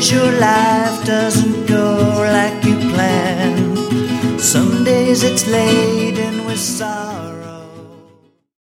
days your life doesn't go like you planned. Some days it's laden with sorrow.